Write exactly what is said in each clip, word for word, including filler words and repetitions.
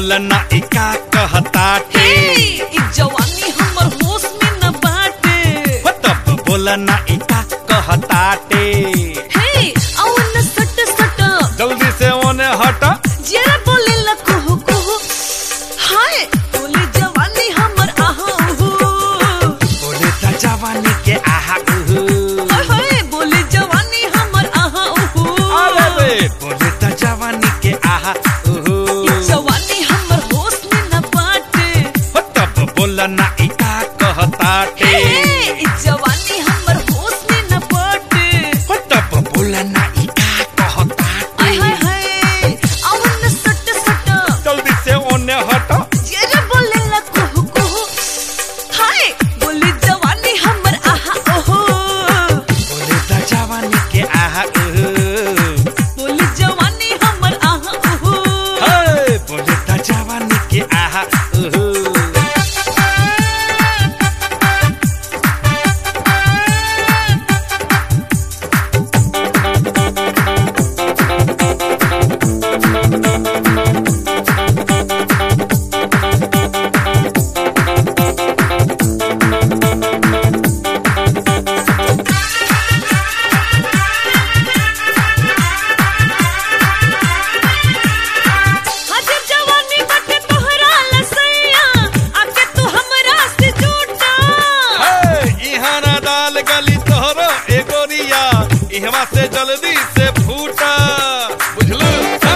बोलना इका कहताटे ई जवानी हमर होश में न बाटे हो तब बोलना इका कहताटे हे आओ न सट सट जल्दी से ओने हट जरा बोले ल कुहू कुहू हाय बोले जवानी हमर आहा उहू बोले ता जवानी के आहा उहू हाय हाय बोले जवानी हमर आहा उहू अरे रे बोले ता जवानी के आहा उहू ई जवानी हमर होश में न बाटे हो तब बोलना इका कहताटे हे ई जवानी हमर होश में न बाटे हो तब बोलना इका कहताटे हाय हाय हाय आओ न सट सट जल्दी से ओने हट जरा बोले ल कुहू कुहू हाय बोले जवानी हमर आहा ओहो बोले ता जवानी के आहा उहू बोले जवानी हमर आहा ओहो हाय बोले ता जवानी के आहा उहू हाजिर जवानी बाटे तोहरा लसैया आके तू हमरा से झूठा इहाँ ना दाल गली तोहरो एगोरिया इहवा से जल्दी से फूटा बुझलू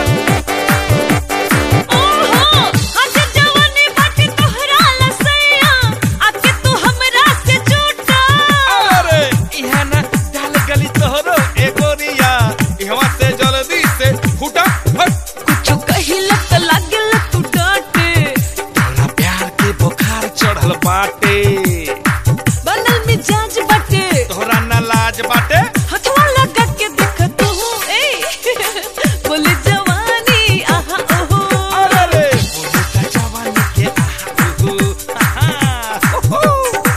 ओहो हाजिर जवानी बाटे तोहरा लसैया आके तू हमरा से झूठा अरे इहाँ ना दाल गली तोहरो एगोरिया इहवा से जल्दी से फूटा हट कुछ कहिला त लागल तू डांटे तोरा प्यार के बुखार चढ़ल बाटे बनल मिजाज बाटे तोहरा ना लाज बाटे हथवा लगा के देख तू ए बोले जवानी आहा ओहो अरे रे बोले ता जवानी के आहा उहू आहा उहू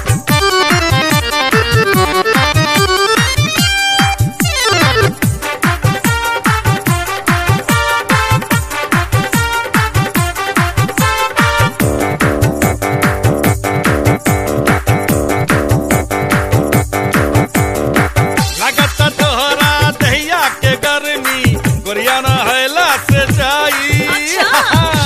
लागत तोहरा दहिया के गर्मी गोरिया न हैला से जाई अच्छा।